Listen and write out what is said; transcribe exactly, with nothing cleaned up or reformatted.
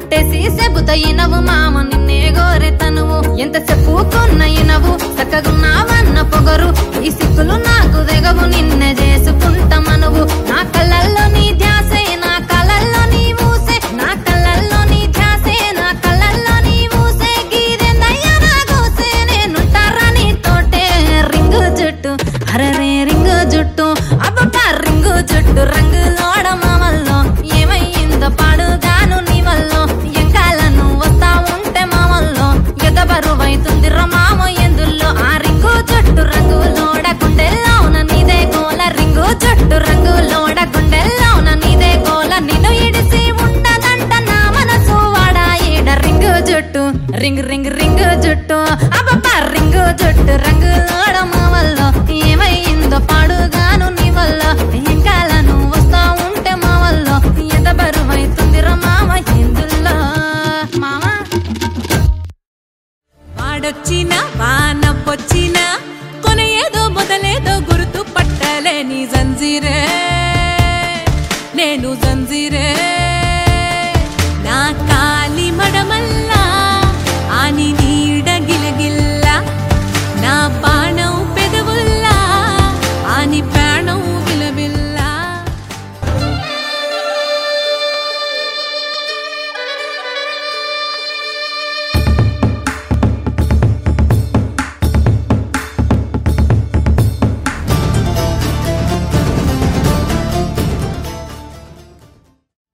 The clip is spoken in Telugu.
ఒట్టేసి చెబుతయినవు మామ నిన్నే గోరె తనువు ఎంత చెప్పుకున్నయినవు చక్కగున్నావన్న పొగరు ఈ సిక్కులు నాకు దిగవు నిన్నే చేసుకుంటమనువు నా కళ్ళల్లో నీ ధ్యాసే నా కళ్ళల్లో నీ ఊసే నా కళ్ళల్లో నీ ధ్యాసే నా కళ్ళల్లో నీ ఊసే గీదెందయ్యా నా గోసే నేనుంటారా నీ తోటే రింగు జుట్టు అరరే రింగు జుట్టు అబ్బబ్బా రింగు జుట్టు రంగులోడ మామల్లో ఏమయ్యిందో పాడుగాను నీ వల్లో ఎంకాలను వస్తా ఉంటే మామల్లో ఎద బరువైతుంది రా మామ ఎందుల్లో ఆ రింగు జుట్టు రంగులోడ గుండెల్లోన నీదే గోల రింగు జుట్టు రంగులోడ గుండెల్లోన నీదే గోల నిన్ను ఇడిసి ఉండదంట నా మనసు వాడా ఈడ రింగు జుట్టు రింగు రింగు రింగు జుట్టు అబ్బబ్బా రింగు జుట్టు రంగులోడ మామల్లో ఏమయ్యిందో పాడుగాను నీ వల్ల